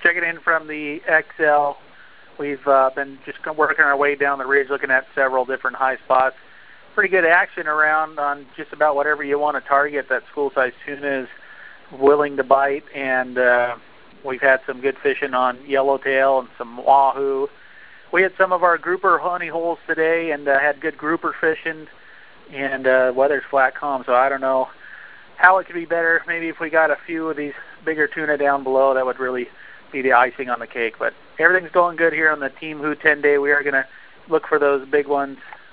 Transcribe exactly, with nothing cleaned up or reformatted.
checking in from the X L. We've uh, been just working our way down the ridge, looking at several different high spots. Pretty good action around on just about whatever you want to target. That school-sized tuna is willing to bite, and uh, we've had some good fishing on yellowtail and some wahoo. We had some of our grouper honey holes today, and uh, had good grouper fishing, and uh, weather's flat calm, so I don't know how it could be better. Maybe if we got a few of these bigger tuna down below, that would really be the icing on the cake. But everything's going good here on the Team Who ten day. We are going to look for those big ones